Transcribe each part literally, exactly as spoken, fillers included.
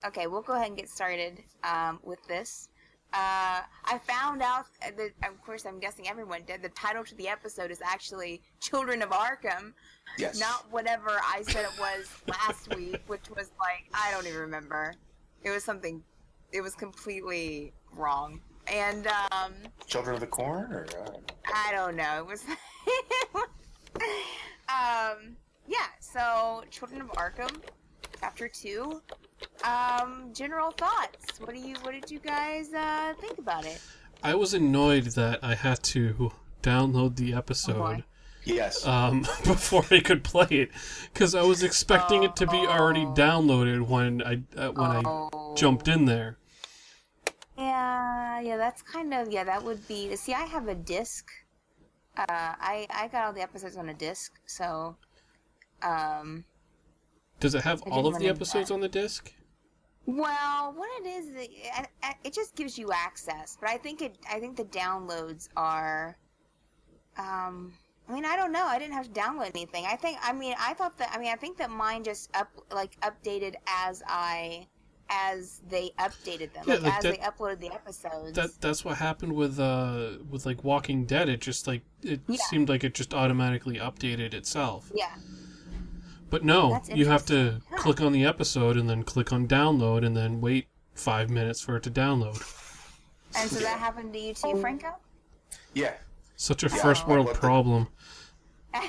okay, we'll go ahead and get started um, with this. Uh, I found out that, of course, I'm guessing everyone did. The title to the episode is actually "Children of Arkham," Yes. not whatever I said it was last week, which was like I don't even remember. It was something. It was completely wrong. And um, Children of the Corn, or uh... I don't know. It was. um, yeah. So, Children of Arkham, Chapter Two. Um, general thoughts. What do you? What did you guys uh, think about it? I was annoyed that I had to download the episode. Oh yes. Um, before I could play it, because I was expecting oh. it to be already downloaded when I uh, when oh. I jumped in there. Yeah, yeah, that's kind of yeah. That would be. See, I have a disc. Uh, I I got all the episodes on a disc, so. Um. Does it have I all didn't of the run into episodes that. on the disc? Well, what it is, it, it just gives you access, but I think it. I think the downloads are. Um. I mean, I don't know. I didn't have to download anything. I think. I mean, I thought that. I mean, I think that mine just up like updated as I. As they updated them, Yeah, like, like as that- they uploaded the episodes. That that's what happened with uh with like Walking Dead. It just like it Yeah. seemed like it just automatically updated itself. yeah. But no, That's you have to interesting. Huh. click on the episode and then click on download and then wait five minutes for it to download. And so that happened to you too, Franco? Yeah. Such a Yeah, first world what the- problem. Well,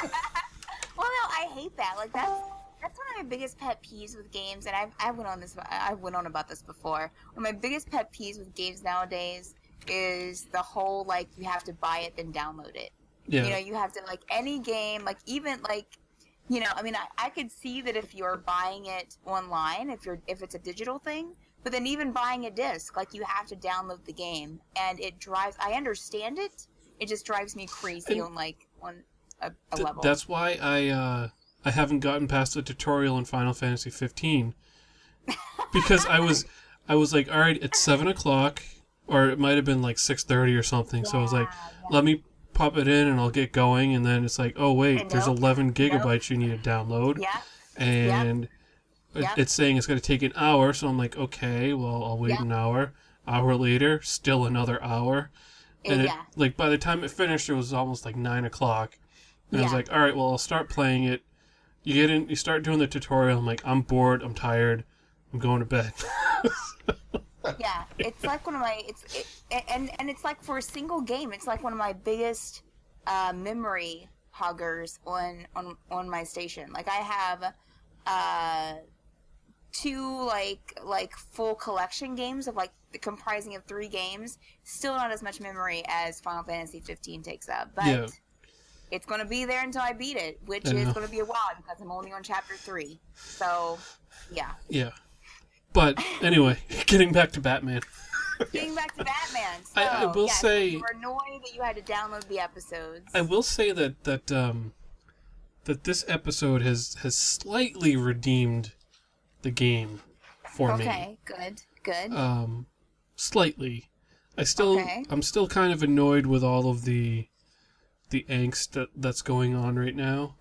no, I hate that. Like that's that's one of my biggest pet peeves with games, and I've I went on this I went on about this before. One of my biggest pet peeves with games nowadays is the whole like you have to buy it then download it. Yeah. You know, you have to like any game, like even like you know, I mean, I, I could see that if you're buying it online, if you're if it's a digital thing, but then even buying a disc, like you have to download the game, and it drives. I understand it. It just drives me crazy And- on like on a, a Th- level. that's why I uh, I haven't gotten past the tutorial in Final Fantasy fifteen because I was I was like, all right, it's seven o'clock, or it might have been like six thirty or something. So I was like, Yeah, yeah. let me pop it in and I'll get going. And then it's like, oh wait, And there's nope, eleven gigabytes you need to download, Yeah, and it- Yep. it's saying it's going to take an hour. So I'm like, okay, well I'll wait Yep. an hour. Hour later, still another hour. And it, yeah, like by the time it finished, it was almost like nine o'clock. And I was Yeah. like, all right, well, I'll start playing it. You get in, you start doing the tutorial. I'm like, I'm bored. I'm tired. I'm going to bed. yeah. It's like one of my it's it, and and it's like for a single game, it's like one of my biggest uh, memory hoggers on on on my station. Like I have uh, two like like full collection games of like comprising of three games. Still not as much memory as Final Fantasy fifteen takes up, but. Yeah. It's going to be there until I beat it, which I is know. going to be a while because I'm only on chapter three. So, yeah. Yeah. But anyway, getting back to Batman. Getting back to Batman. So, I- I will yes, say- you were annoyed that you had to download the episodes. I will say that that um that this episode has has slightly redeemed the game for me. Okay, good, good. Um, slightly. I still Okay. I'm still kind of annoyed with all of the the angst that, that's going on right now.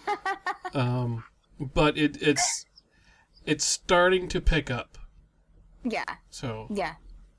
um, but it it's it's starting to pick up. yeah, So yeah.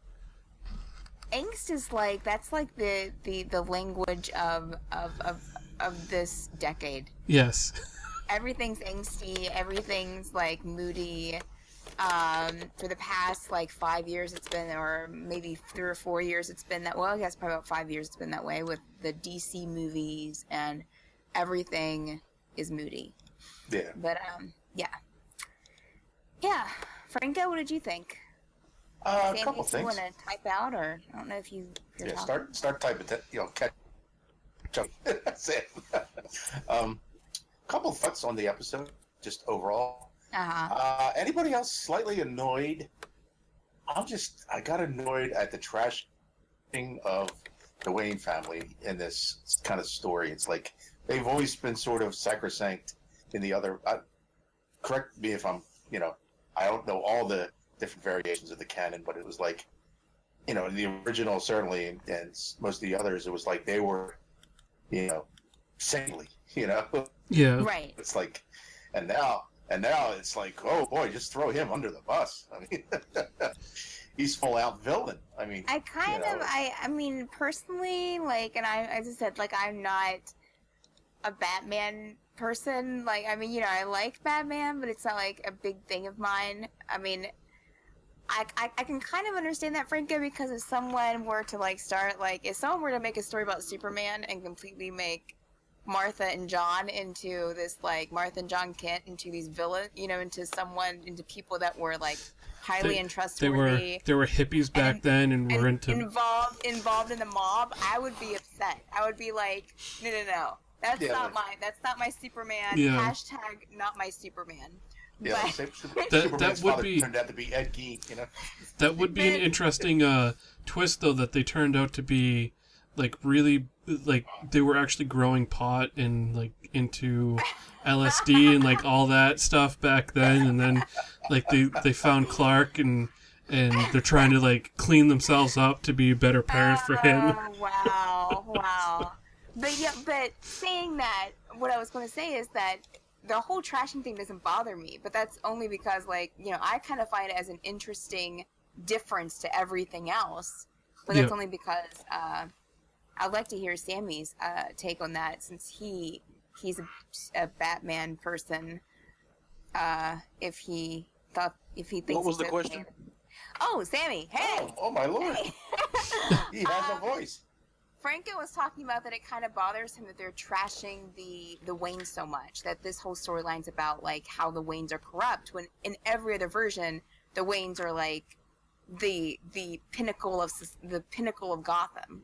Angst is like that's like the the, the language of, of of of this decade. yes, Everything's angsty. Everything's like moody. Um, for the past like five years, it's been, or maybe three or four years, it's been that. Well, I guess probably about five years, it's been that way with the D C movies, and everything is moody. Yeah. But um, yeah, yeah. Franco, what did you think? Uh, a Sandy, couple if you things. want to type out, or I don't know if you. If you're Yeah, talking. start start typing. T- you know, catch. Jump. That's it. um, couple thoughts on the episode, just overall. Uh-huh. Uh, anybody else slightly annoyed? I'm just. I got annoyed at the trashing of the Wayne family in this kind of story. It's like they've always been sort of sacrosanct in the other. Uh, correct me if I'm. You know, I don't know all the different variations of the canon, but it was like, you know, the original certainly, and, and most of the others, it was like they were, you know, saintly. You know, yeah, Right. it's like, and now And now it's like, oh boy, just throw him under the bus. I mean, he's full out villain. I mean, I kind you of, know. I, I mean, personally, like, and I, as I said, like, I'm not a Batman person. Like, I mean, you know, I like Batman, but it's not like a big thing of mine. I mean, I, I, I can kind of understand that, Franco, because if someone were to like start, like, if someone were to make a story about Superman and completely make Martha and John into this, like, Martha and John Kent into these villains, you know, into someone, into people that were like highly They, untrustworthy. they were they were hippies back and, then and were and into involved involved in the mob, I would be upset. I would be like, no, no, no, that's Yeah, not like- my that's not my Superman. Yeah. Hashtag not my Superman. Yeah, But- like, Super- Super- That- Superman's that would father be- turned out to be Ed Gein, you know. that would be an interesting uh, twist though, that they turned out to be like really like they were actually growing pot and like into L S D and like all that stuff back then, and then like they they found Clark and and they're trying to like clean themselves up to be better parents for him. Oh, wow, wow. But yeah, but saying that, what I was going to say is that the whole trashing thing doesn't bother me, but that's only because, like, you know, I kind of find it as an interesting difference to everything else. But that's Yeah. only because uh, I'd like to hear Sammy's uh, take on that, since he he's a, a Batman person. Uh, if he thought, if he thinks What was it's the okay. question? Oh, Sammy, hey. Oh, oh my lord, Hey. he has a voice. Franco was talking about that it kind of bothers him that they're trashing the the Waynes so much, that this whole storyline's about like how the Waynes are corrupt, when in every other version the Waynes are like the the pinnacle of sus- the pinnacle of Gotham.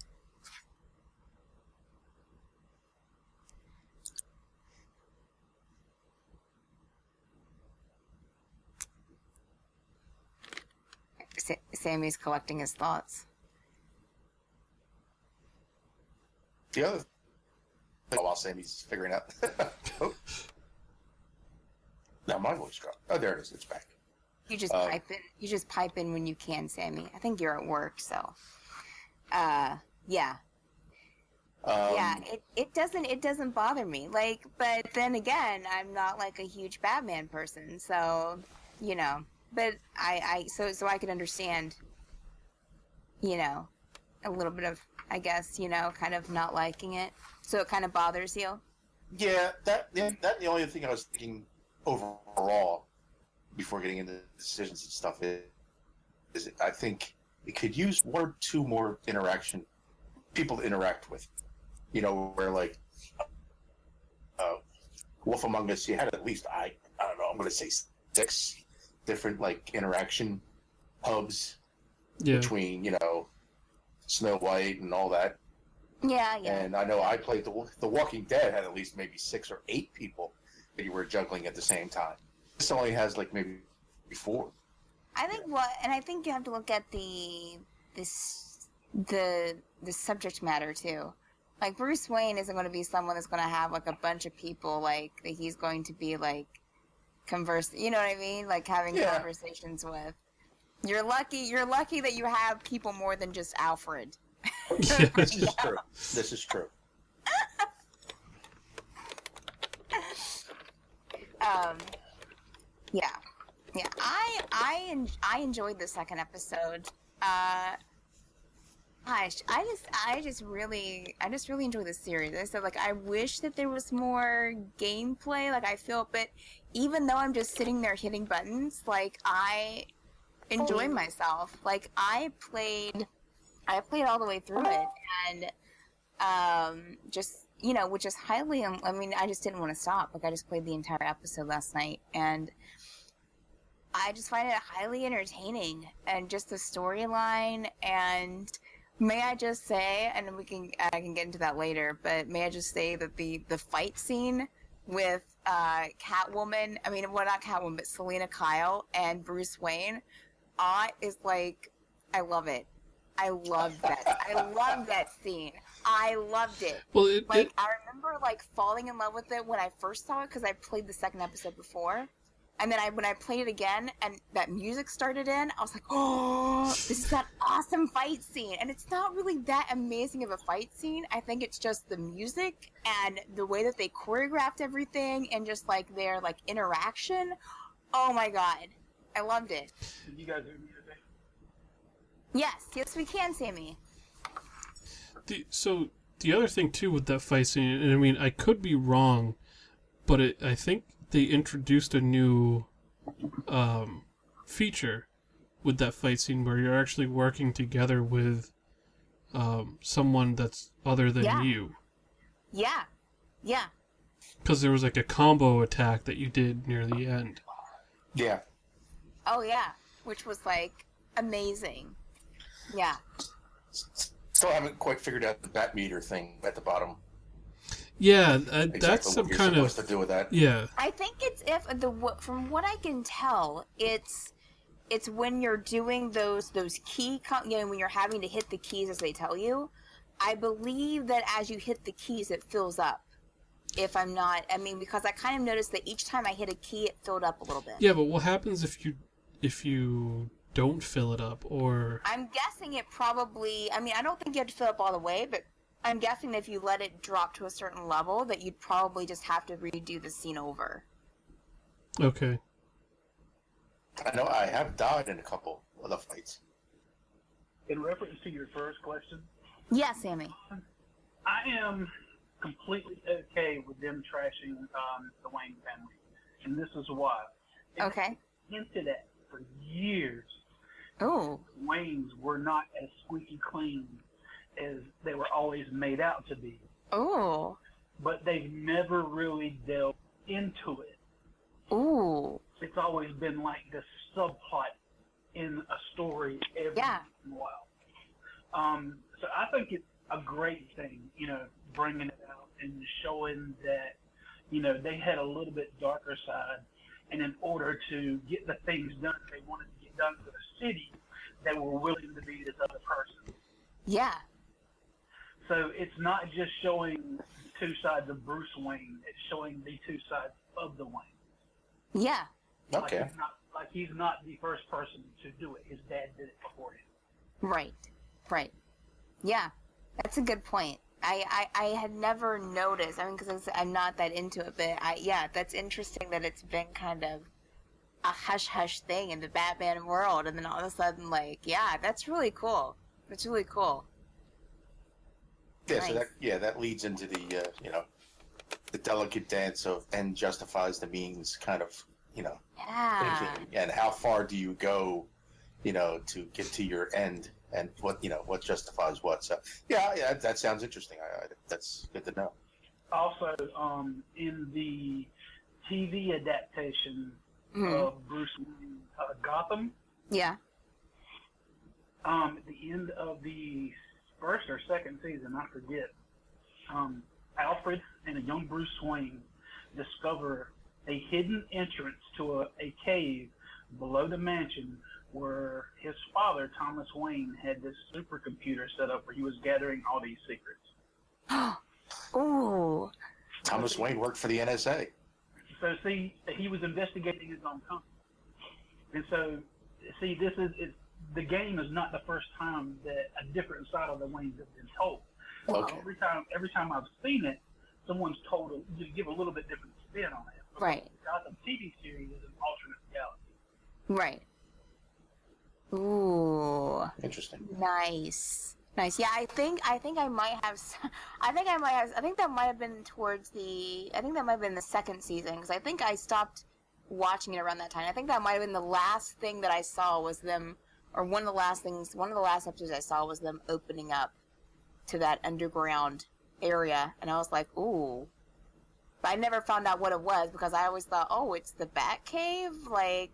Sa- Sammy's collecting his thoughts. The other thing, while Sammy's figuring out. Oh. Now my voice dropped. Oh, there it is. It's back. You just Uh, pipe in. You just pipe in when you can, Sammy. I think you're at work, so. Uh, yeah, Um, yeah. It, it doesn't it doesn't bother me. Like, but then again, I'm not like a huge Batman person, so you know. But I, I so so I could understand. You know, a little bit of, I guess, you know, kind of not liking it. So it kind of bothers you. Yeah, that yeah, that the only thing I was thinking overall before getting into decisions and stuff is, is I think it could use one or two more interaction people to interact with. You know, where like uh, Wolf Among Us, you had at least I I don't know, I'm gonna say six different like interaction hubs Yeah, between, you know, Snow White and all that. Yeah, yeah. And I know I played the The Walking Dead had at least maybe six or eight people that you were juggling at the same time. This only has like maybe four. I think what, and I think you have to look at the this the the subject matter too. Like Bruce Wayne isn't going to be someone that's going to have like a bunch of people like that he's going to be like converse. You know what I mean? Like having Yeah. conversations with. You're lucky. You're lucky that you have people more than just Alfred. yeah. This is true. This is true. Um, yeah, yeah. I I en- I enjoyed the second episode. Uh, gosh, I just I just really I just really enjoyed the series. I said, like, I wish that there was more gameplay. Like, I feel, but even though I'm just sitting there hitting buttons, like, I enjoy myself. Like, I played I played all the way through it, and um, just. You know, which is highly, um, I mean, I just didn't want to stop. Like, I just played the entire episode last night, and I just find it highly entertaining, and just the storyline, and may I just say, and we can, I can get into that later, but may I just say that the, the fight scene with uh, Catwoman, I mean, well, not Catwoman, but Selena Kyle and Bruce Wayne, uh, is like, I love it. I love that. I love that scene. I loved it. Well, it, Like, it I remember, like, falling in love with it when I first saw it, because I played the second episode before. And then I, when I played it again and that music started in, I was like, oh, this is that awesome fight scene. And it's not really that amazing of a fight scene. I think it's just the music and the way that they choreographed everything and just like their like interaction. Oh my God. I loved it. Can you guys hear me today? Yes, yes we can, Sammy. The, so the other thing too with that fight scene, and I mean I could be wrong, but it, I think they introduced a new um, feature with that fight scene where you're actually working together with um, someone that's other than Yeah. you. Yeah. Yeah. Because there was like a combo attack that you did near the end. Yeah. Oh yeah. Which was like amazing. Yeah. Still haven't quite figured out the bat meter thing at the bottom. Yeah, uh, Exactly that's what some you're kind of supposed to do with that. yeah. I think it's if the from what I can tell, it's it's when you're doing those those key, com- you know, when you're having to hit the keys as they tell you. I believe that as you hit the keys, it fills up. If I'm not, I mean, because I kind of noticed that each time I hit a key, it filled up a little bit. Yeah, but what happens if you if you don't fill it up or I'm guessing it probably. I mean, I don't think you have to fill up all the way, but I'm guessing if you let it drop to a certain level, that you'd probably just have to redo the scene over. okay. I know I have died in a couple of the fights. In reference to your first question, Yeah, Sammy. I am completely okay with them trashing um, the Wayne family, and this is why. It Okay. hinted at for years. Ooh. Waynes were not as squeaky clean as they were always made out to be, Ooh. but they've never really delved into it. Ooh. It's always been like this subplot in a story every Yeah. once in a while. Um, so I think it's a great thing, you know, bringing it out and showing that, you know, they had a little bit darker side, and in order to get the things done they wanted to get done for the city, they were willing to be this other person. Yeah. So it's not just showing two sides of Bruce Wayne; it's showing the two sides of the Wayne. Yeah. Okay. Like he's not, like he's not the first person to do it. His dad did it before him. Right. Right. Yeah. That's a good point. I, I, I had never noticed. I mean, because I'm not that into it, but I yeah, that's interesting that it's been kind of a hush hush thing in the Batman world, and then all of a sudden, like, yeah, that's really cool. That's really cool. Yeah, so Nice. that yeah, that leads into the uh, you know, the delicate dance of end justifies the means kind of, you know, Yeah. thinking, and how far do you go, you know, to get to your end, and what, you know, what justifies what. So yeah, yeah, that sounds interesting. I, I, that's good to know. Also, um, in the T V adaptation Mhm. of Bruce Wayne, uh, Gotham, Yeah. um, at the end of the first or second season, I forget, um, Alfred and a young Bruce Wayne discover a hidden entrance to a, a cave below the mansion where his father, Thomas Wayne, had this supercomputer set up where he was gathering all these secrets. Ooh. Thomas Wayne worked for the N S A. So, see, he was investigating his own company. And so, see, this is, it's, the game is not the first time that a different side of the Waynes has been told. Okay. Every time, every time I've seen it, someone's told to just give a little bit different spin on it. Right. Gotham T V series is an alternate reality. Right. Ooh. Interesting. Nice. Nice. Yeah, I think I think I might have. s- I think I might have. I think that might have been towards the. I think that might have been the second season because I think I stopped watching it around that time. I think that might have been the last thing that I saw was them, or one of the last things. One of the last episodes I saw was them opening up to that underground area, and I was like, ooh. But I never found out what it was because I always thought, oh, it's the Batcave, like.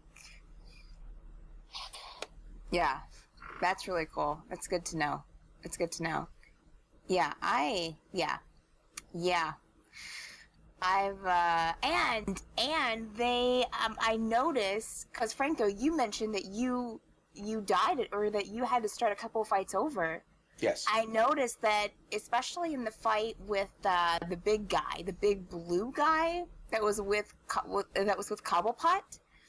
Yeah, that's really cool. That's good to know. It's good to know. Yeah, I yeah. Yeah. I've uh and and they um I noticed cuz Franco, you mentioned that you you died it or that you had to start a couple fights over. Yes. I noticed that especially in the fight with uh, the big guy, the big blue guy that was with Co- with- that was with Cobblepot,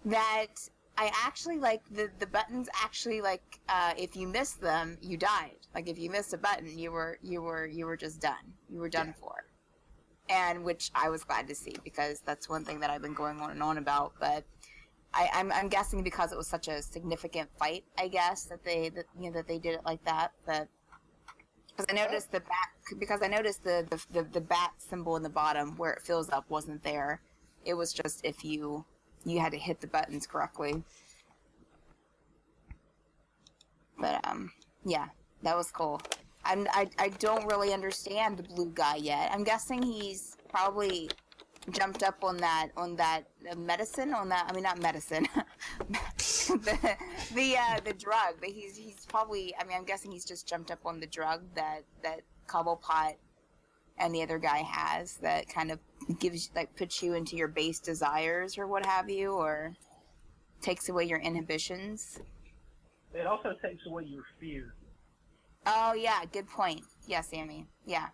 that I actually like the the buttons actually like uh, if you missed them, you died. Like if you missed a button, you were you were you were just done. You were done Yeah. for. And which I was glad to see because that's one thing that I've been going on and on about. But I, I'm I'm guessing because it was such a significant fight, I guess that they that, you know that they did it like that. But because I noticed the bat because I noticed the, the the the bat symbol in the bottom where it fills up wasn't there. It was just if you you had to hit the buttons correctly. But um yeah, that was cool. I'm, I I don't really understand the blue guy yet. I'm guessing he's probably jumped up on that on that uh, medicine on that. I mean, not medicine, the the uh, the drug. But he's he's probably. I mean, I'm guessing he's just jumped up on the drug that that Cobblepot and the other guy has that kind of gives like puts you into your base desires or what have you, or takes away your inhibitions. It also takes away your fear. Oh yeah, good point. Yeah, Sammy. Yeah.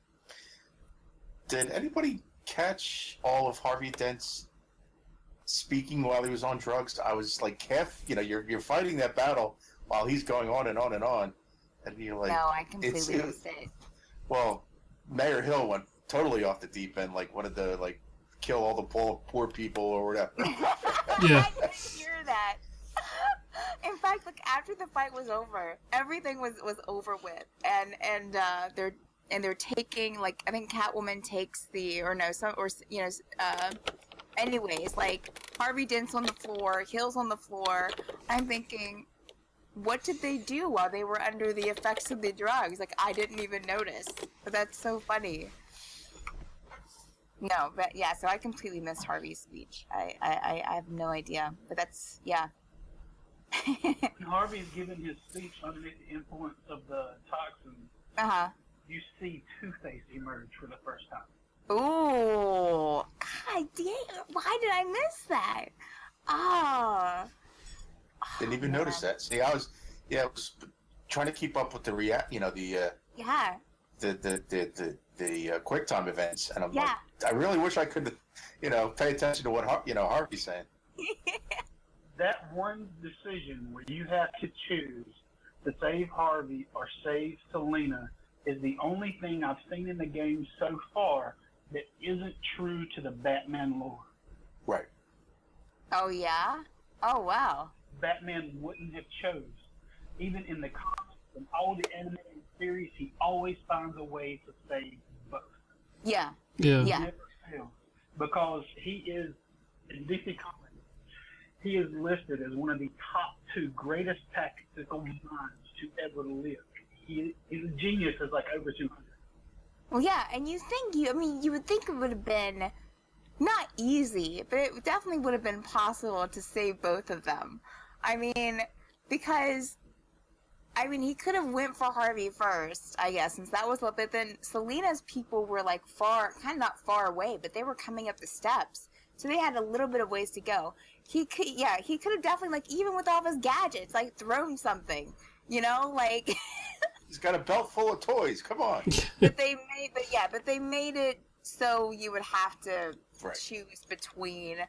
Did anybody catch all of Harvey Dent's speaking while he was on drugs? I was like, half, you know, you're you're fighting that battle while he's going on and on and on, and you're like, no, I completely it's- it- missed it. well, Mayor Hill went totally off the deep end, like wanted to like kill all the poor poor people or whatever. Yeah. I didn't hear that. In fact, like after the fight was over, everything was, was over with, and and uh, they're and they're taking like I think Catwoman takes the or no some or you know uh, anyways like Harvey Dent's on the floor, Hill's on the floor. I'm thinking, what did they do while they were under the effects of the drugs? Like I didn't even notice, but that's so funny. No, but yeah, so I completely missed Harvey's speech. I I, I have no idea, but that's yeah. When Harvey's giving his speech underneath the influence of the toxin, Uh huh. you see Two-Face emerge for the first time. Ooh. God damn. Why did I miss that? Oh. Didn't even notice that. See, I was, yeah, I was trying to keep up with the react, you know, the uh, Yeah. the the the the, the uh, QuickTime events, and I'm Yeah. like, I really wish I could, you know, pay attention to what Har- you know Harvey's saying. That one decision where you have to choose to save Harvey or save Selena is the only thing I've seen in the game so far that isn't true to the Batman lore. Right. Oh, yeah? Oh, wow. Batman wouldn't have chose. Even in the comics and all the animated series, he always finds a way to save both. Yeah. Yeah. Yeah. Never fails. Because he is, in D C Comics, he is listed as one of the top two greatest tactical minds to ever live. He, his genius is like over two hundred. Well, yeah, and you think, you, I mean, you would think it would have been not easy, but it definitely would have been possible to save both of them. I mean, because, I mean, he could have went for Harvey first, I guess, since that was, but then Selena's people were like far, kind of not far away, but they were coming up the steps. So they had a little bit of ways to go. He could, yeah, he could have definitely, like, even with all of his gadgets, like, thrown something, you know, like. He's got a belt full of toys. Come on. But they made, but yeah, but they made it so you would have to Right. choose between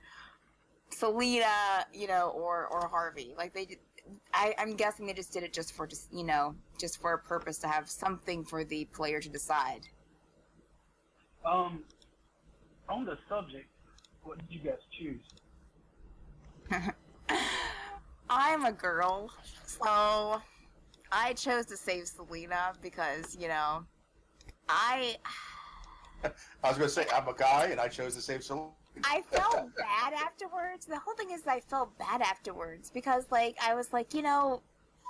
Selena, you know, or or Harvey. Like they, did, I, I'm guessing they just did it just for just you know, just for a purpose to have something for the player to decide. Um, on the subject, what did you guys choose? I'm a girl, so I chose to save Selena because you know, I. I was going to say I'm a guy, and I chose to save Selena. I felt bad afterwards. The whole thing is I felt bad afterwards because, like, I was like, you know,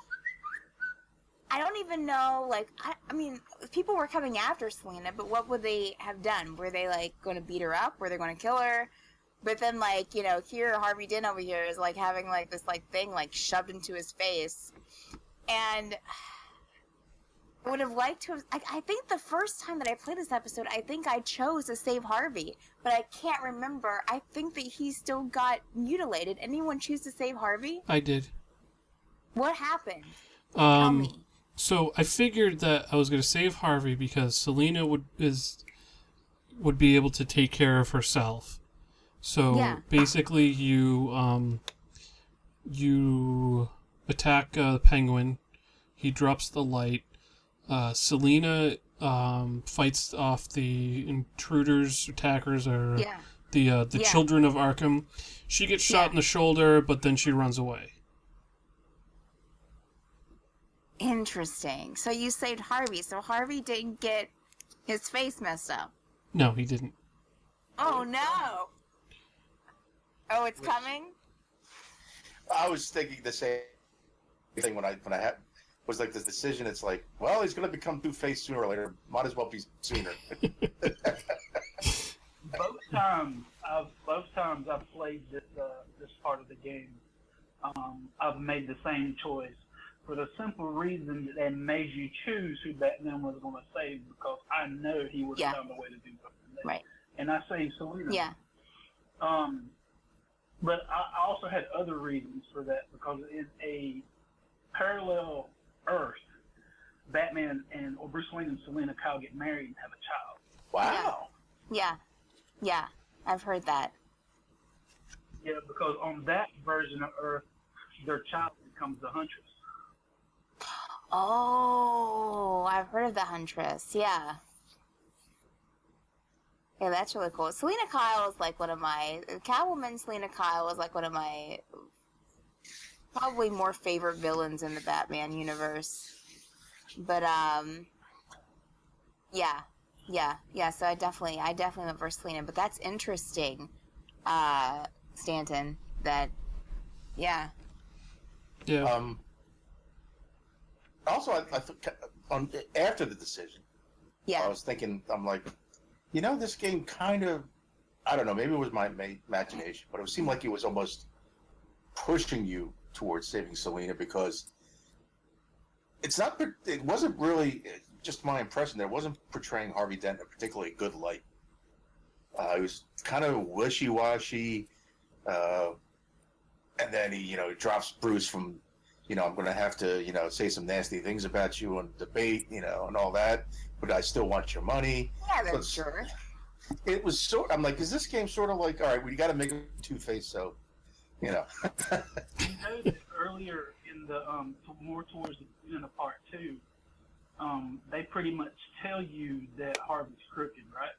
I don't even know, like, I, I mean, people were coming after Selena, but what would they have done? Were they, like, going to beat her up? Were they going to kill her? But then, like, you know, here, Harvey Dent over here is, like, having, like, this, like, thing, like, shoved into his face. And I would have liked to have, I, I think the first time that I played this episode, I think I chose to save Harvey, but I can't remember. I think that he still got mutilated. Anyone choose to save Harvey? I did. What happened? Tell Um, me. so I figured that I was going to save Harvey because Selena would is would be able to take care of herself. So Yeah. basically, you um, you attack uh, the Penguin. He drops the light. Uh, Selina um, fights off the intruders, attackers, or Yeah. the uh, the Yeah. children of Arkham. She gets shot Yeah. in the shoulder, but then she runs away. Interesting. So you saved Harvey. So Harvey didn't get his face messed up. No, he didn't. Oh no. Oh, it's coming? I was thinking the same thing when I when I had was like this decision. It's like, well, he's going to become Two-Face sooner or later. Might as well be sooner. Both times I've both times I've played this uh, this part of the game, um, I've made the same choice for the simple reason that they made you choose who Batman was going to save, because I know he would have Yeah. found a way to do something. There. Right. And I saved Selina. Yeah. Um, but I also had other reasons for that, because in a parallel Earth, Batman and or Bruce Wayne and Selina Kyle get married and have a child. Wow. Yeah. Yeah. I've heard that. Yeah, because on that version of Earth, their child becomes the Huntress. Oh, I've heard of the Huntress. Yeah. Yeah, that's really cool. Selena Kyle is like one of my Catwoman. Selena Kyle is like one of my probably more favorite villains in the Batman universe. But um, yeah, yeah, yeah. So I definitely, I definitely went for Selena. But that's interesting, uh, Stanton. That, yeah, Yeah. Um. Also, I, I th- on after the decision, yeah, I was thinking, I'm like, you know, this game kind of, I don't know, maybe it was my ma- imagination, but it seemed like it was almost pushing you towards saving Selina, because it's not, it wasn't really, just my impression, there wasn't portraying Harvey Dent in a particularly good light. Uh, it was kind of wishy-washy, uh, and then he, you know, drops Bruce from, you know, I'm going to have to, you know, say some nasty things about you on debate, you know, and all that, but I still want your money. yeah. So That's sure. It was sort. I'm like, is this game sort of like, all right, we got to make it Two-Face, so, you know. You know that earlier in the um, more towards the end of part two, um, they pretty much tell you that Harvey's crooked, right?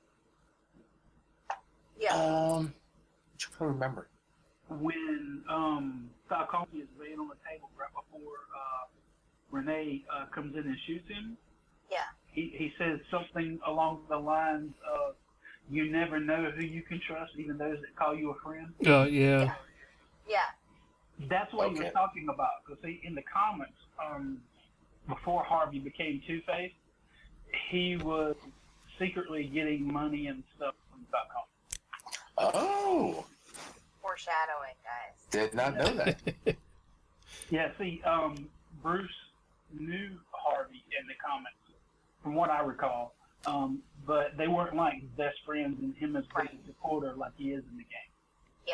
Yeah. Um, I'm trying to remember. When um, Falcone is laying on the table right before uh, Renee uh, comes in and shoots him, Yeah. he, he says something along the lines of, "You never know who you can trust, even those that call you a friend." Uh, yeah. Yeah. That's what he Okay. was talking about. Because see, in the comics, um, before Harvey became Two-Face, he was secretly getting money and stuff from Falcone. Oh, Foreshadowing, guys. did not know that. Yeah, see, um, Bruce knew Harvey in the comics, from what I recall, um, but they weren't like best friends and him as Right. a supporter like he is in the game. Yeah.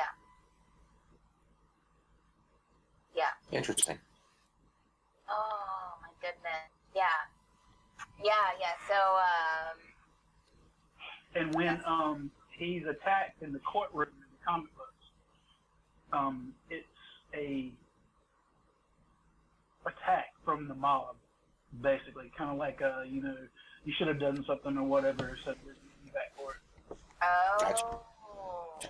Yeah. Interesting. Oh my goodness. Yeah. Yeah, yeah. So, um, And when um, he's attacked in the courtroom in the comic books, um, it's a attack from the mob, basically, kind of like uh, you know, you should have done something or whatever, so we're getting you back for it. oh. Gotcha.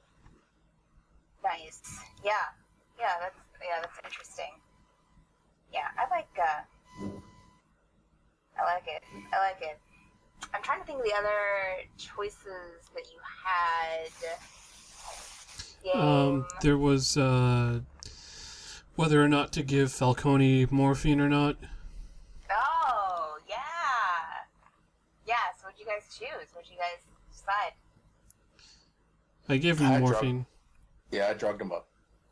Nice. Yeah. Yeah, that's yeah, that's interesting. Yeah, I like uh I like it. I like it. I'm trying to think of the other choices that you had. Game. Um, there was uh, whether or not to give Falcone morphine or not. Oh, yeah. Yeah, so what'd you guys choose? What'd you guys decide? I gave him I morphine. Yeah, I drugged him up.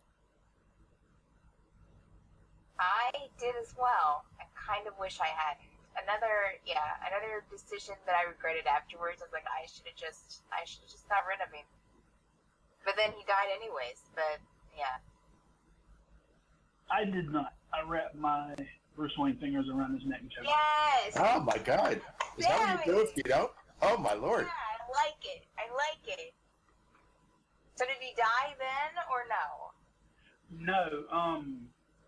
I did as well. I kind of wish I hadn't. Another, yeah, another decision that I regretted afterwards. I was like, I should have just, I should have just got rid of him. But then he died anyways. But yeah, I did not. I wrapped my Bruce Wayne fingers around his neck and choked him. yes, Oh my God! Is that what you do? If you don't? Oh my Lord! yeah, I like it. I like it. So did he die then, or no? No, um,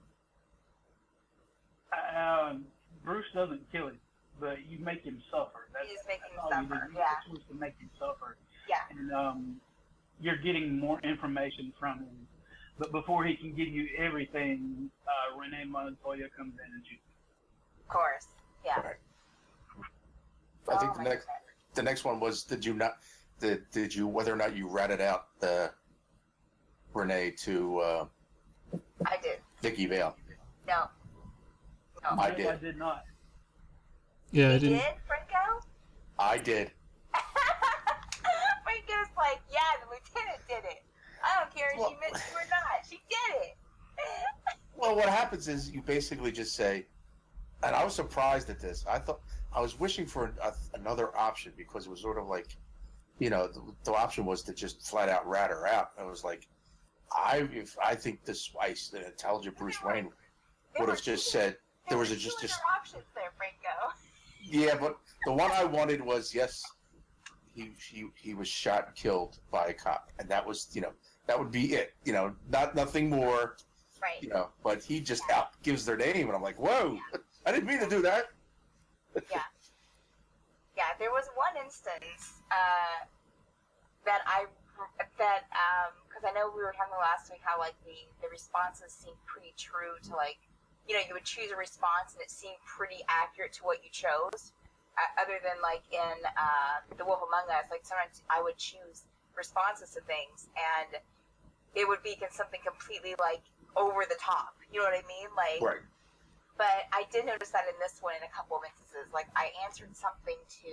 uh, Bruce doesn't kill him, but you make him suffer. That's, You just make him that's all you suffer, do. You yeah. choose to make him suffer. Yeah. And um, you're getting more information from him. But before he can give you everything, uh, Renee Montoya comes in and shoots him. Of course. Yeah. Right. I think Oh, the my next goodness. the next one was did you not did, did you whether or not you ratted out the Renee to uh, I did. Vicky Vale. No. No. I No, did. I did not. Yeah, I You didn't. did, Franco? I did. Franco's like, yeah, the lieutenant did it. I don't care if Well- she missed you or not. She did it. Well, what happens is you basically just say, and I was surprised at this. I thought I was wishing for a, another option because it was sort of like, you know, the, the option was to just flat out rat her out. I was like, I if I think this Weiss, the intelligent Bruce Wayne, There would were have just two- said there was were a just two just other options there, Franco. yeah, but the one I wanted was yes, he he he was shot and killed by a cop, and that was you know that would be it. You know, not nothing more. Right. You know, but he just out gives their name, and I'm like, whoa, I didn't mean to do that. Yeah. Yeah, there was one instance uh, that I that um because I know we were talking last week how like the the responses seemed pretty true to like you know you would choose a response and it seemed pretty accurate to what you chose. Uh, other than like in uh, The Wolf Among Us, like sometimes I would choose responses to things and it would be something completely like over the top. You know what I mean? Like. Right. But I did notice that in this one in a couple of instances. Like, I answered something to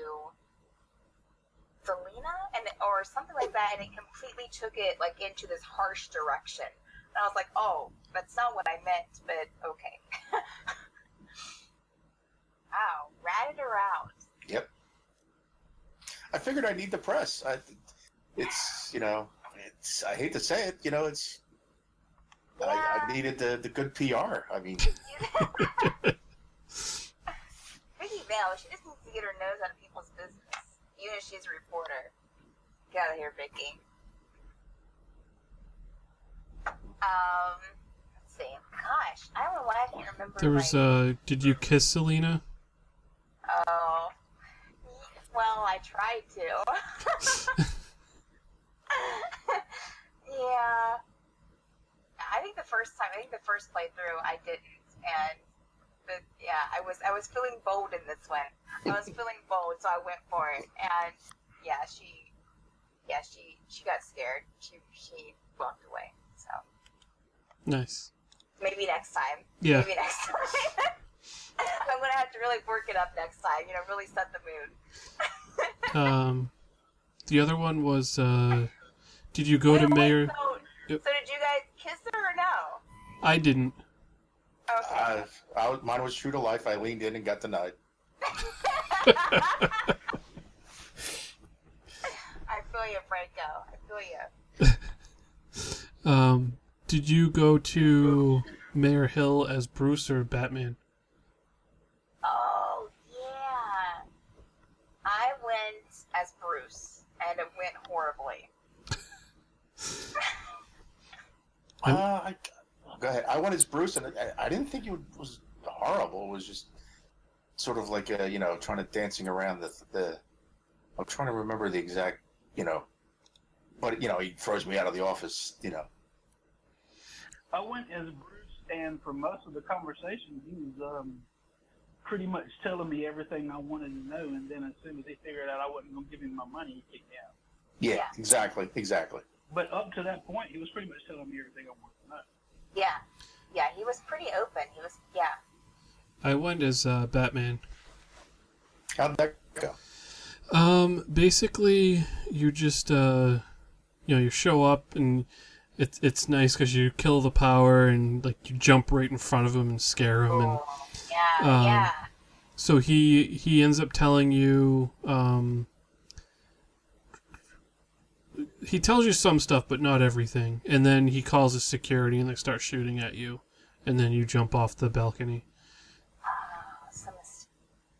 Selena and or something like that, and it completely took it, like, into this harsh direction. And I was like, oh, that's not what I meant, but okay. Wow, ratted her out. Yep. I figured I need the press. I, it's you know, it's I hate to say it, you know, it's. I, I Yeah. needed the, the good P R. I mean, Vicky Vale, she just needs to get her nose out of people's business. Even if she's a reporter. Get out of here, Vicky. Um, let's see. Gosh, I don't know why I can't remember. There was, my... uh, did you kiss Selena? Oh. Well, I tried to. Yeah. I think the first time, I think the first playthrough, I didn't, and the, yeah, I was I was feeling bold in this one. I was feeling bold, so I went for it, and yeah, she, yeah, she she got scared. She she walked away. So Nice. maybe next time. Yeah. Maybe next time. I'm gonna have to really work it up next time. You know, really set the mood. Um, the other one was, uh, did you go Wait, to wait, Mayor? So, Yep. so did you guys kiss her or no? I didn't. Okay. I, I was, mine was true to life. I leaned in and got denied. I feel you, Franco. I feel you. Um, did you go to Mayor Hill as Bruce or Batman? Oh, yeah. I went as Bruce, and it went horribly. Uh, I, go ahead. I went as Bruce, and I, I didn't think it was horrible. It was just sort of like a, you know, trying to dancing around the the. I'm trying to remember the exact, you know, but you know, he throws me out of the office, you know. I went as Bruce, and for most of the conversation, he was um, pretty much telling me everything I wanted to know, and then as soon as he figured out I wasn't going to give him my money, he kicked me out. Yeah, Yeah. exactly, exactly. But up to that point, he was pretty much telling me everything I wanted to know. Yeah. Yeah, he was pretty open. He was, yeah. I went as uh, Batman. How'd that go? Um, basically, you just, uh, you know, you show up and it's it's nice because you kill the power and like you jump right in front of him and scare him, and Oh, yeah, Um, yeah. so he he ends up telling you, um, he tells you some stuff but not everything, and then he calls his security and they start shooting at you, and then you jump off the balcony. Oh, some mis-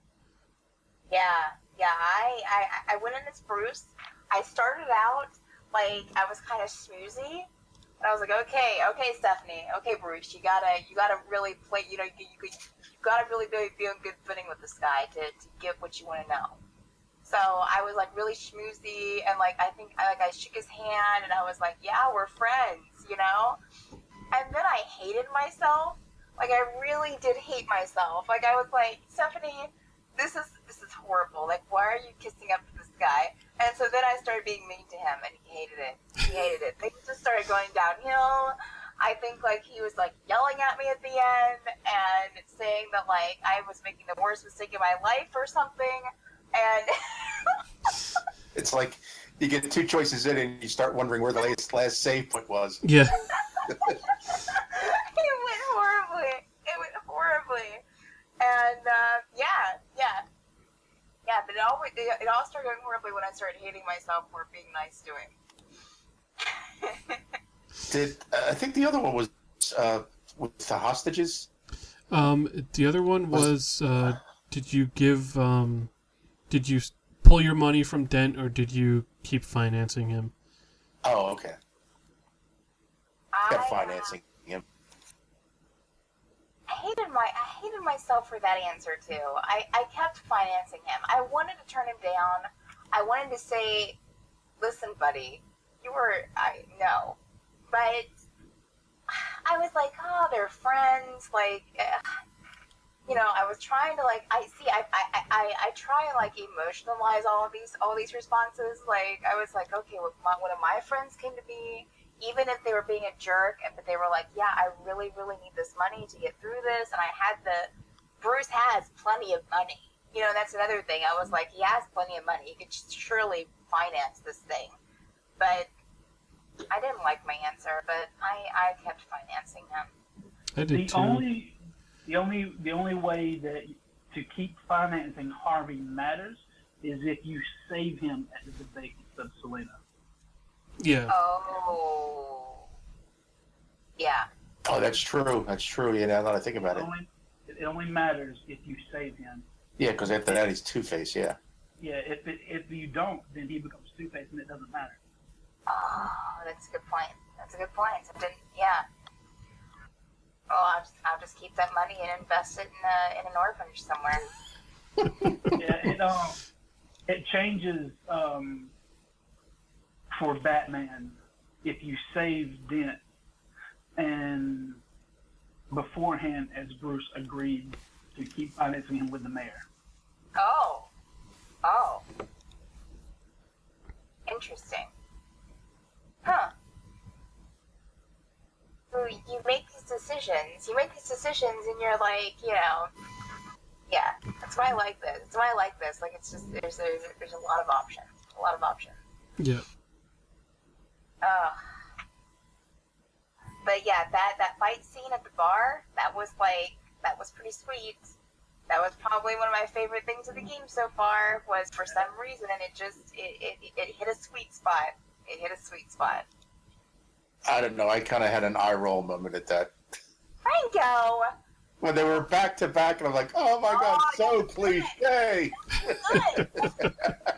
yeah, yeah. I, I, I went in as Bruce. I started out like I was kind of schmoozy. And I was like, okay, okay, Stephanie, okay, Bruce, you gotta, you gotta really play, you know, you, you, you gotta really be, be on good footing with this guy to, to get what you want to know. So I was like really schmoozy, and like I think I like I shook his hand, and I was like, yeah, we're friends, you know. And then I hated myself. Like I really did hate myself. Like I was like, Stephanie, this is this is horrible. Like why are you kissing up to this guy? And so then I started being mean to him, and he hated it. He hated it. Things just started going downhill. I think like he was like yelling at me at the end and saying that like I was making the worst mistake of my life or something. And it's like you get two choices in, and you start wondering where the last, last save point was. Yeah. It went horribly. It went horribly. And uh, yeah, yeah, yeah. But it all it, it all started going horribly when I started hating myself for being nice to him. Did uh, I think the other one was uh, with the hostages? Um, the other one was, uh, did you give, um, did you pull your money from Dent, or did you keep financing him? Oh, okay. I, Kept financing him. I hated my I hated myself for that answer too. I, I kept financing him. I wanted to turn him down. I wanted to say, listen, buddy, you were I no. But I was like, oh, they're friends. Like, uh, you know, I was trying to like, I see, I, I, I, I try and like emotionalize all of these, all these responses. Like, I was like, okay, well, my, one of my friends came to me, even if they were being a jerk, but they were like, yeah, I really, really need this money to get through this, and I had the, Bruce has plenty of money. You know, that's another thing. I was like, he has plenty of money. He could surely finance this thing, but. I didn't like my answer, but I, I kept financing him. I did The too. only, the only, the only way that to keep financing Harvey matters is if you save him at the debate of Selena. Yeah. Oh. Yeah. Oh, that's true. That's true. Yeah, now that I think about It it. only, it only matters if you save him. Yeah, because after that he's Two-Face. Yeah. Yeah, if it, if you don't, then he becomes Two-Face, and it doesn't matter. Oh, that's a good point. That's a good point. I didn't, yeah. Oh, I'll just, I'll just keep that money and invest it in a, in an orphanage somewhere. Yeah, it um, it changes um, for Batman if you save Dent, and beforehand, as Bruce agreed to keep financing him with the mayor. Oh. Oh. Interesting. Huh. So you make these decisions. You make these decisions, and you're like, you know, yeah. That's why I like this. That's why I like this. Like, it's just there's there's there's a lot of options. A lot of options. Yeah. Uh, but yeah, that that fight scene at the bar, that was like that was pretty sweet. That was probably one of my favorite things of the game so far. Was for some reason, and it just it it, it hit a sweet spot. It hit a sweet spot. I don't know. I kind of had an eye roll moment at that. Franco! When they were back to back, and I'm like, oh my god, Oh, so that's cliche. Good.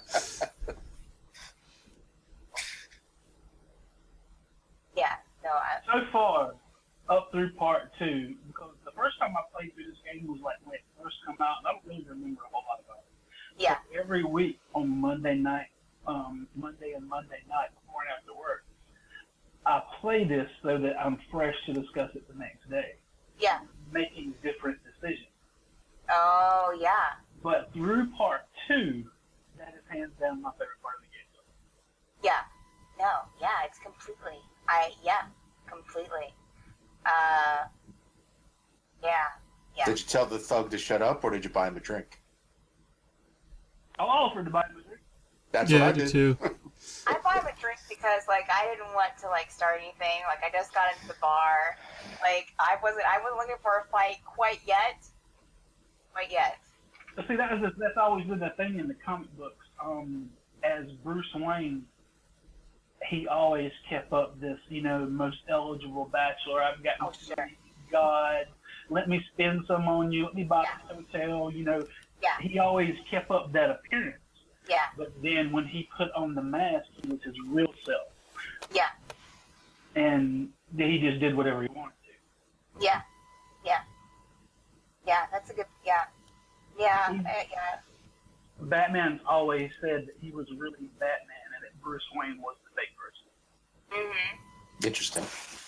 Yeah, no, I, So far, up through part two, because the first time I played through this game was like when it first come out, and I don't really remember a whole lot about it. yeah, So every week on Monday night, um, Monday and Monday night before and after work, I play this so that I'm fresh to discuss it the next day, yeah. making different decisions. Oh, yeah. But through part two, that is hands down my favorite part of the game. Yeah. No, yeah, it's completely. I, yeah, completely. Uh, yeah, yeah. Did you tell the thug to shut up, or did you buy him a drink? I'll offer to buy the drink. That's Yeah, what I I did did. too. I bought him a drink because, like, I didn't want to, like, start anything. Like, I just got into the bar. Like, I wasn't, I wasn't looking for a fight quite yet. Quite yet. But see, that is a, that's always been the thing in the comic books. Um, as Bruce Wayne, he always kept up this, you know, most eligible bachelor. I've got Oh, sure. God, let me spend some on you. Let me buy Yeah. a hotel. You know, Yeah, he always kept up that appearance. yeah, But then when he put on the mask, he was his real self. Yeah. And he just did whatever he wanted to. Yeah. Yeah. Yeah, that's a good, yeah. Yeah, He- uh, yeah. Batman's always said that he was really Batman and that Bruce Wayne was the fake person. Mm-hmm. Interesting.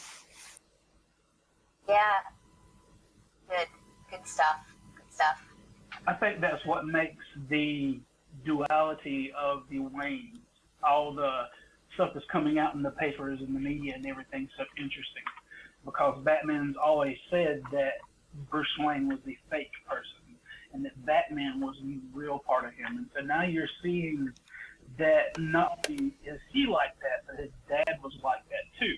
Yeah. Good. Good stuff. Good stuff. I think that's what makes the duality of the Waynes, all the stuff that's coming out in the papers and the media and everything, so interesting. Because Batman's always said that Bruce Wayne was the fake person and that Batman was the real part of him. And so now you're seeing that not only is he like that, but his dad was like that too.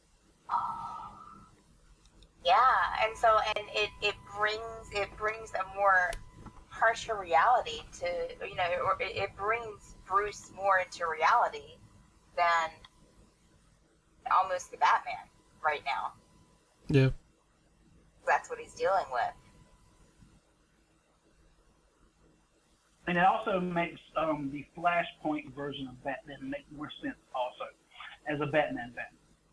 Yeah, and so and it, it brings it brings a more harsher reality to, you know, or it, it brings Bruce more into reality than almost the Batman right now. Yeah. That's what he's dealing with. And it also makes um, the Flashpoint version of Batman make more sense also, as a Batman fan.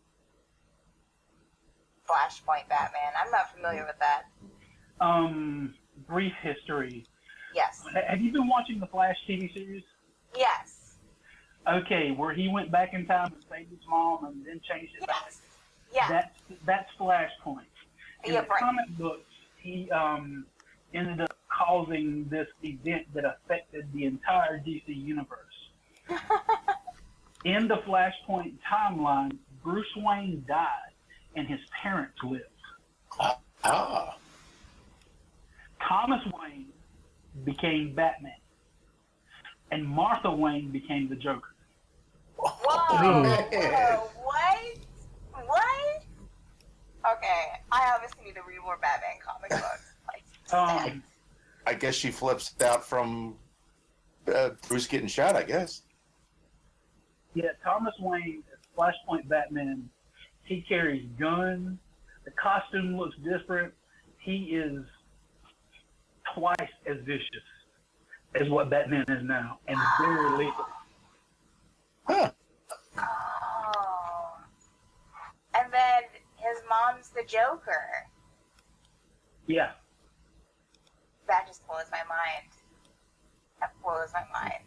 Flashpoint Batman. I'm not familiar with that. Um, brief history. Yes. Have you been watching the Flash T V series? Yes. Okay, where he went back in time and saved his mom and then changed it back. Yes. Yeah. That's that's Flashpoint. In Yeah, the right. comic books, he um, ended up causing this event that affected the entire D C universe. In the Flashpoint timeline, Bruce Wayne died and his parents lived. Ah. Thomas Wayne became Batman, and Martha Wayne became the Joker. Whoa. Oh. Whoa. What? What? Okay, I obviously need to read more Batman comic books. Like, Um, I guess she flips out from uh, Bruce getting shot, I guess. yeah, Thomas Wayne, as Flashpoint Batman, he carries guns. The costume looks different. He is twice as vicious as what Batman is now, and very lethal. Huh. oh. And then his mom's the Joker. Yeah. That just blows my mind. That blows my mind.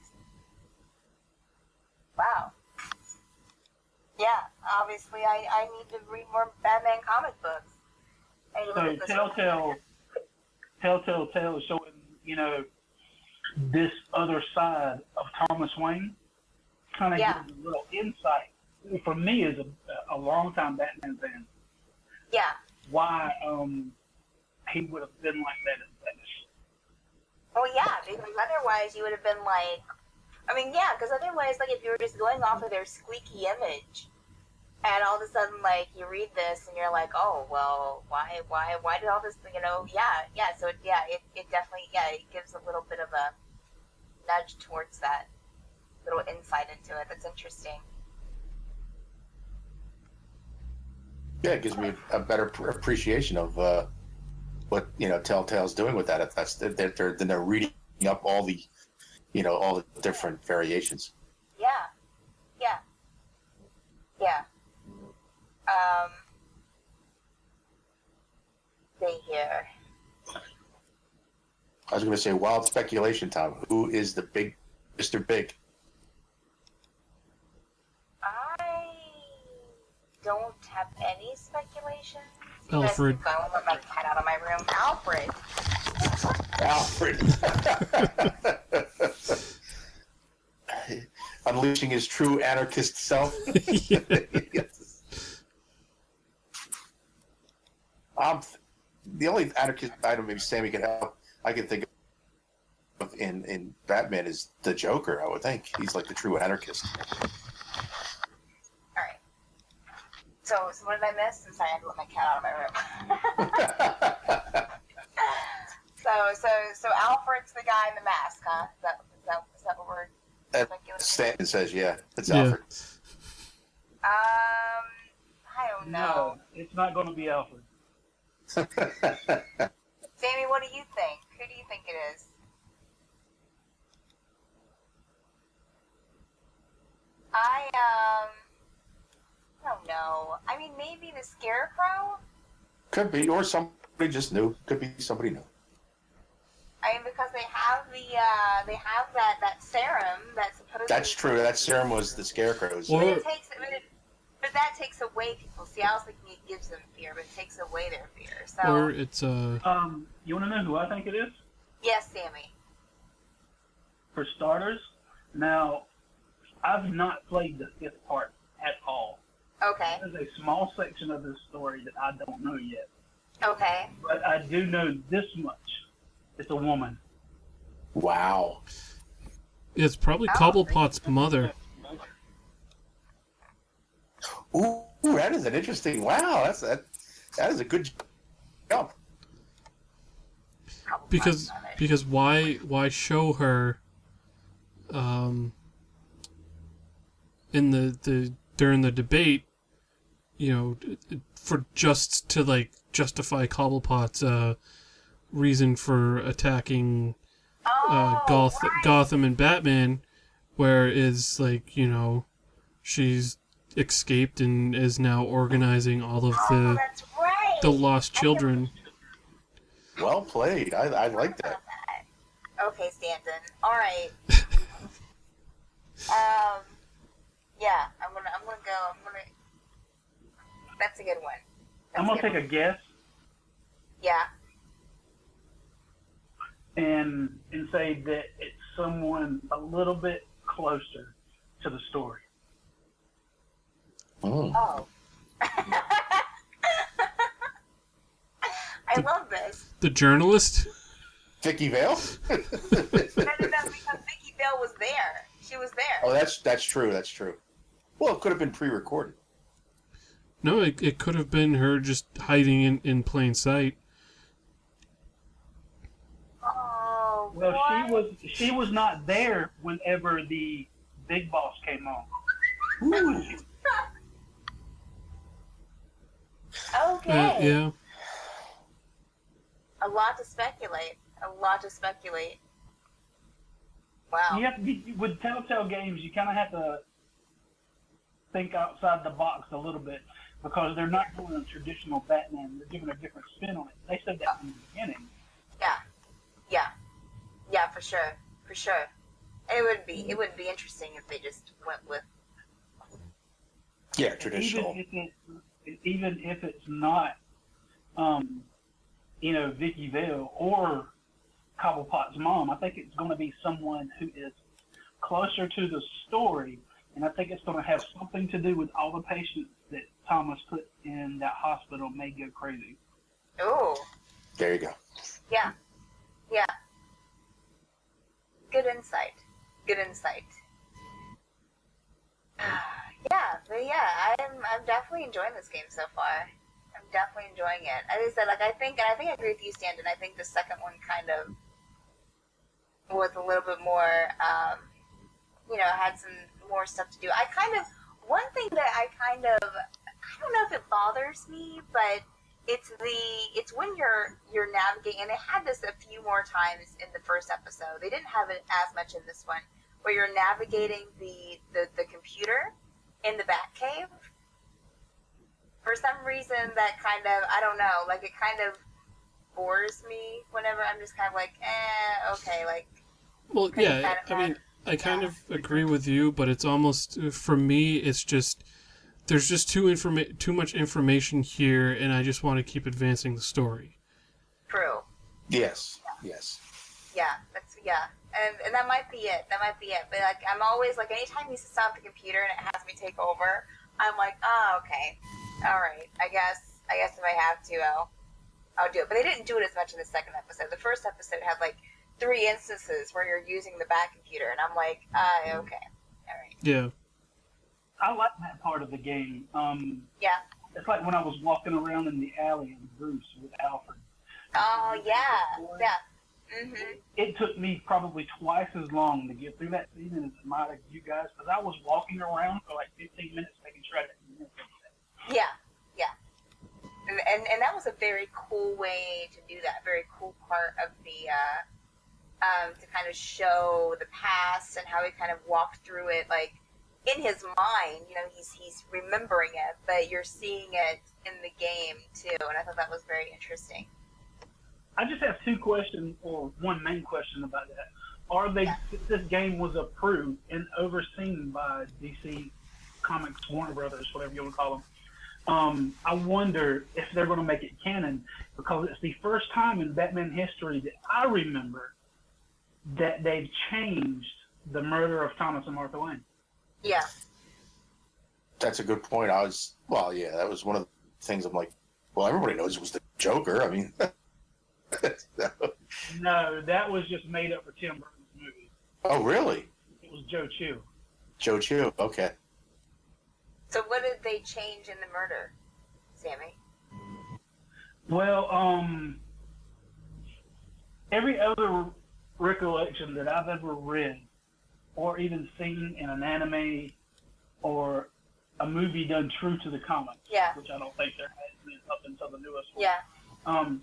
Wow. Yeah, obviously I, I need to read more Batman comic books. I need to look So at this Telltale, Telltale Tale is showing, you know, this other side of Thomas Wayne. Kind of Yeah. gives a little insight for me as a, a longtime Batman fan. Yeah. Why um he would have been like that as Batman. Well, yeah, because otherwise you would have been like, I mean, yeah, because otherwise, like, if you were just going off of their squeaky image, and all of a sudden, like, you read this and you're like, oh, well, why, why, why did all this, you know, yeah, yeah, so, it, yeah, it, it definitely, yeah, it gives a little bit of a nudge towards that, little insight into it. That's interesting. Yeah, it gives me a better pr- appreciation of uh, what, you know, Telltale's doing with that. If that's that they're, they're then they're reading up all the, you know, all the different variations. Yeah. Yeah. Yeah. Um, stay here. I was going to say wild speculation, Tom. Who is the big Mister Big? I don't have any speculation. Alfred. I won't let my cat out of my room. Alfred. Alfred. Unleashing his true anarchist self. Yeah. um, the only anarchist item maybe Sammy can help I can think of in, in Batman is the Joker, I would think. He's like the true anarchist. Alright. So, so what did I miss? I'm sorry, I had to let my cat out of my room. so, so, so Alfred's the guy in the mask, huh? Is that, is that, is that what we're That speculating? Stanton says, yeah, it's Yeah. Alfred. Um, I don't know. No, it's not going to be Alfred. Sammy, what do you think? Who do you think it is? I, um, know. I mean, maybe the Scarecrow. Could be, or somebody just new. Could be somebody new. I mean, because they have the uh, they have that, that serum that's supposedly. That's true. That serum was the Scarecrow's. Or- But it takes, but, it, but that takes away people. See, I was thinking it gives them fear, but it takes away their fear. So. Or it's uh Um, you want to know who I think it is? Yes, Sammy. For starters, now, I've not played the fifth part at all. Okay. There's a small section of this story that I don't know yet. Okay. But I do know this much. It's a woman. Wow. it's probably Oh, Cobblepot's mother. Ooh, that is an interesting. Wow, that's that. That is a good jump. Because because why why show her um in the, the during the debate, you know, for just to like justify Cobblepot's uh reason for attacking uh, Oh, Goth- right. Gotham and Batman, where is like, you know, she's escaped and is now organizing all of Oh, the that's right. the lost children. Well played. I, I like that. Okay, Stanton. All right. um, yeah, I'm gonna, I'm gonna go. I'm gonna. That's a good one. That's I'm going to good take a guess Yeah. and and say that it's someone a little bit closer to the story. Mm. Oh. I love this. The journalist? Vicky Vale. No, no, no, because Vicky Vale was there. She was there. Oh, that's that's true. That's true. Well, it could have been pre-recorded. No, it, it could have been her just hiding in, in plain sight. Oh, Well, what? she was she was not there whenever the big boss came on. Ooh. Okay. Uh, yeah. A lot to speculate. A lot to speculate. Wow. You have to be with Telltale games. You kind of have to think outside the box a little bit because they're not doing a traditional Batman. They're giving a different spin on it. They said that in the beginning. Yeah. Yeah. Yeah, for sure. For sure. It would be it would be interesting if they just went with Yeah, traditional. Even if it, even if it's not, um, you know, Vicky Vale or Cobblepot's mom, I think it's going to be someone who is closer to the story, and I think it's going to have something to do with all the patients that Thomas put in that hospital may go crazy. Ooh. There you go. Yeah. Yeah. Good insight. Good insight. Yeah, but yeah, I'm I'm definitely enjoying this game so far. I'm definitely enjoying it. As I said, like I think, and I think I agree with you, Stanton. I think the second one kind of was a little bit more, um, you know, had some more stuff to do. I kind of one thing that I kind of I don't know if it bothers me, but it's the it's when you're you're navigating, and it had this a few more times in the first episode. They didn't have it as much in this one, where you're navigating the the, the computer in the Batcave. For some reason, that kind of, I don't know, like it kind of bores me whenever I'm just kind of like, eh, okay, like. Well, yeah, I mean, I kind of agree with you, but it's almost, for me, it's just, there's just too informa- too much information here, and I just want to keep advancing the story. True. Yes. Yes. Yeah, that's, yeah. And, and that might be it. That might be it. But like, I'm always like, anytime you stop the computer and it has me take over, I'm like, oh, okay, all right. I guess, I guess if I have to, I'll, I'll do it. But they didn't do it as much in the second episode. The first episode had like three instances where you're using the Bat computer, and I'm like, uh, okay, all right. Yeah. I like that part of the game. Um, Yeah. it's like when I was walking around in the alley in Bruce with Alfred. Oh yeah, yeah. Mhm. It took me probably twice as long to get through that season as it might have you guys, because I was walking around for like fifteen minutes making sure I didn't miss anything. Yeah, yeah. And, and and that was a very cool way to do that. Very cool part of the uh, um, to kind of show the past and how we kind of walked through it. Like in his mind, you know, he's he's remembering it, but you're seeing it in the game too, and I thought that was very interesting. I just have two questions, or one main question about that. Are they, Yeah. since this game was approved and overseen by D C Comics, Warner Brothers, whatever you want to call them, um, I wonder if they're going to make it canon, because it's the first time in Batman history that I remember that they've changed the murder of Thomas and Martha Wayne. Yeah. That's a good point. I was, well, yeah, that was one of the things I'm like, well, everybody knows it was the Joker. I mean, No, that was just made up for Tim Burton's movie. oh, really? It was Joe Chu. Joe Chu. Okay. So what did they change in the murder, Sammy? Well, um, every other recollection that I've ever read or even seen in an anime or a movie done true to the comics, Yeah. which I don't think there has been up until the newest one, Yeah. um,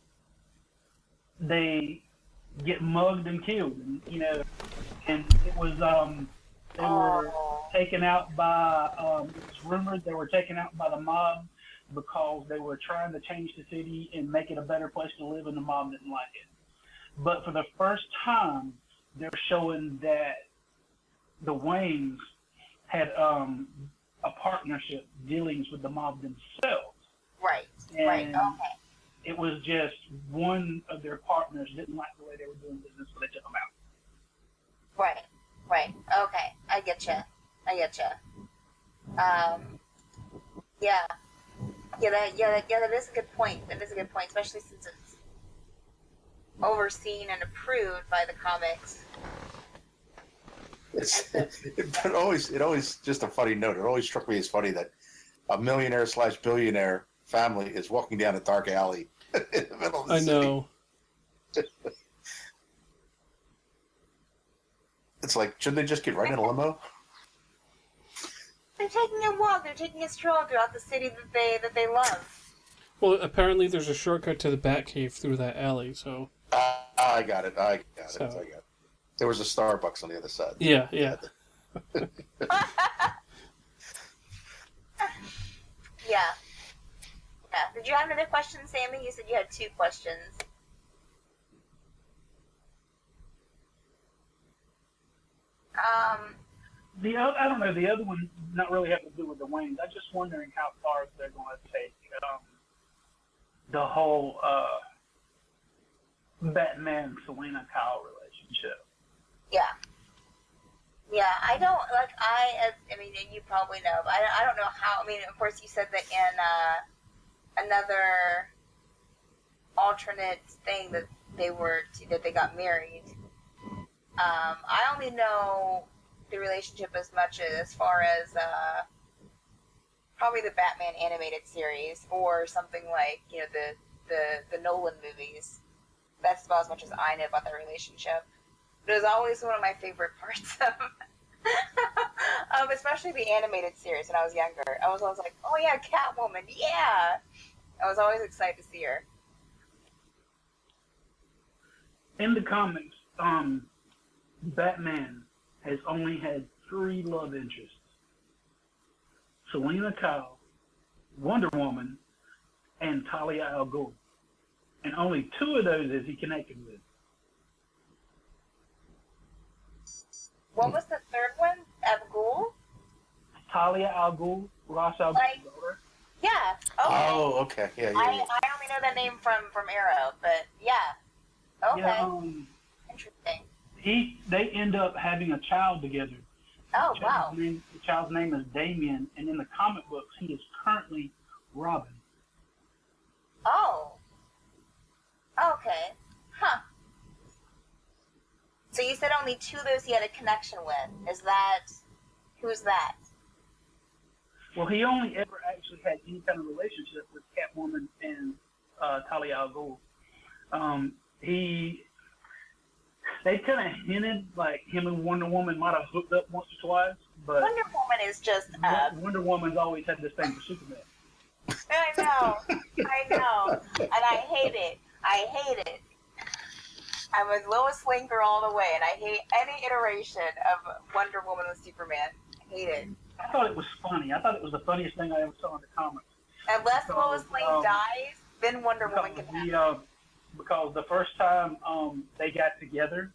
they get mugged and killed, and, you know, and it was, um, they were Oh. taken out by, um, it's rumored they were taken out by the mob because they were trying to change the city and make it a better place to live, and the mob didn't like it. But for the first time, they're showing that the Waynes had um, a partnership dealings with the mob themselves. Right. And Right. Okay. it was just one of their partners didn't like the way they were doing business, so they took them out. Right. Right. Okay. I get you. I get you. Um. Yeah. Yeah. That. Yeah. That, yeah. That is a good point. That is a good point, especially since it's overseen and approved by the comics. It's it always it always just a funny note. It always struck me as funny that a millionaire slash billionaire family is walking down a dark alley in the middle of the I city. know. It's like, shouldn't they just get right in a limo? They're taking a walk. They're taking a stroll throughout the city that they that they love. Well, apparently there's a shortcut to the Batcave through that alley, so... Ah, I got it. I got it. So- I got it. There was a Starbucks on the other side. Yeah, yeah. Yeah. Yeah. Did you have another question, Sammy? You said you had two questions. Um. The other, I don't know, the other one not really having to do with the Waynes. I'm just wondering how far they're going to take um, the whole uh, Batman Selena Kyle relationship. Yeah. Yeah, I don't, like, I, as, I mean, and you probably know, but I, I don't know how, I mean, of course you said that in uh, another alternate thing that they were, that they got married. Um, I only know the relationship as much as far as uh, probably the Batman animated series or something like, you know, the, the, the Nolan movies. That's about as much as I know about their relationship. But it was always one of my favorite parts of, um, especially the animated series when I was younger. I was always like, oh yeah, Catwoman, yeah! I was always excited to see her. In the comics, um, Batman has only had three love interests. Selena Kyle, Wonder Woman, and Talia al Ghul. And only two of those is he connected with. What was the third one? Abgul? Talia al Ghul, Ra's al Like- Ghul's daughter. Yeah. Okay. Oh, okay. Yeah, yeah, I, yeah. I only know that name from, from Arrow, but yeah. Okay. Yeah, um, Interesting. he they end up having a child together. Oh, The child's wow. name, the child's name is Damien, and in the comic books, he is currently Robin. Oh. Okay. Huh. So you said only two of those he had a connection with. Is that... Who's that? Well, he only ever actually had any kind of relationship with Catwoman and uh, Talia al Ghul. Um, he, they kind of hinted like him and Wonder Woman might have hooked up once or twice, but Wonder Woman is just... Uh, Wonder Woman's always had this thing for Superman. I know. I know. And I hate it. I hate it. I'm a Lois Lane girl all the way, and I hate any iteration of Wonder Woman with Superman. I hate it. I thought it was funny. I thought it was the funniest thing I ever saw in the comics. Unless Because, Lois Lane um, dies, then Wonder Woman Because, can have the, uh, because the first time um, they got together,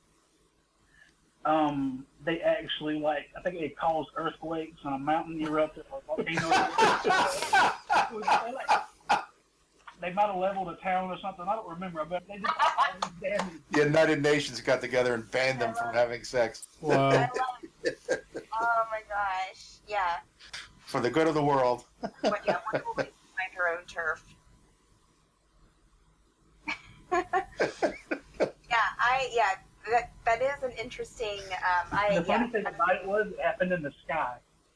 um, they actually, like, I think it caused earthquakes and a mountain erupted or volcano erupted. They might have leveled a town or something. I don't remember, but they did all this damage. The United Nations got together and banned them from having sex I Wow. love it. Oh my gosh. Yeah. for the good of the world. But yeah, Wonder Woman can find her own turf. yeah, I yeah, that that is an interesting um I The funny yeah. thing about it was it happened in the sky.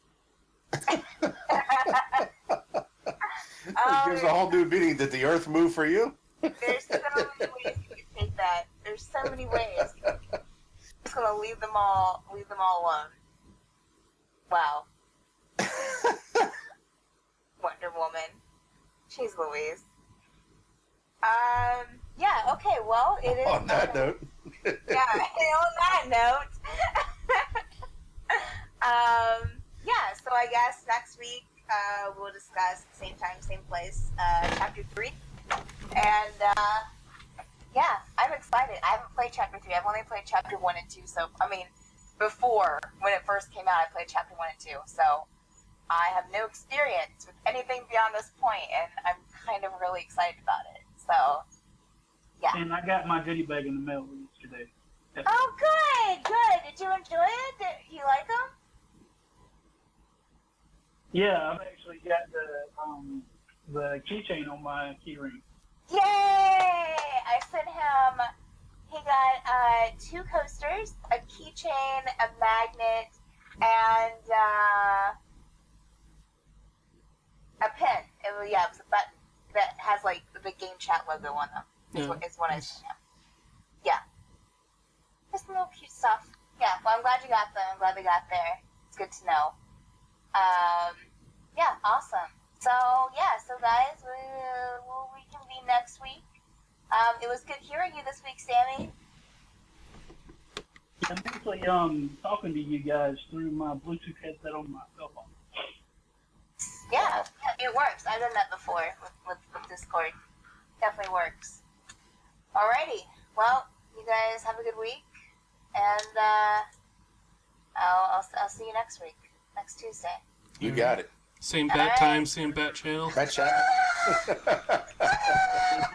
Oh, Gives a whole new meaning. Did the Earth move for you? there's so many ways you can take that. There's so many ways. I'm just gonna leave them all leave them all alone. Wow. Wonder Woman. She's Louise. Um yeah, okay, well it is On that note. yeah, on that note. um yeah, so I guess next week uh, we'll discuss same time, same place, uh, chapter three. And uh, yeah, I'm excited. I haven't played chapter three. I've only played chapter one and two. So I mean, before when it first came out, I played chapter one and two. So I have no experience with anything beyond this point, and I'm kind of really excited about it. So yeah. And I got my goodie bag in the mail yesterday. Oh, good, good. Did you enjoy it? Did you like them? Yeah, I've actually got the um, the keychain on my keyring. Yay! I sent him. He got uh, two coasters, a keychain, a magnet, and uh, a pen. It was, yeah, it was a button that has like the big game chat logo on them. Is, Yeah, what, is what I nice. sent him. Yeah, just some little cute stuff. Yeah, well, I'm glad you got them. I'm glad they got there. It's good to know. Um, yeah, awesome. So yeah, so guys, we will reconvene next week. Um, it was good hearing you this week, Sammy. I'm actually um, talking to you guys through my Bluetooth headset on my cell phone. Yeah, it works. I've done that before with, with, with Discord. Definitely works. Alrighty. Well, you guys have a good week, and uh, I'll, I'll I'll see you next week, next Tuesday. You got it. Same bat time, same bat channel. That shot.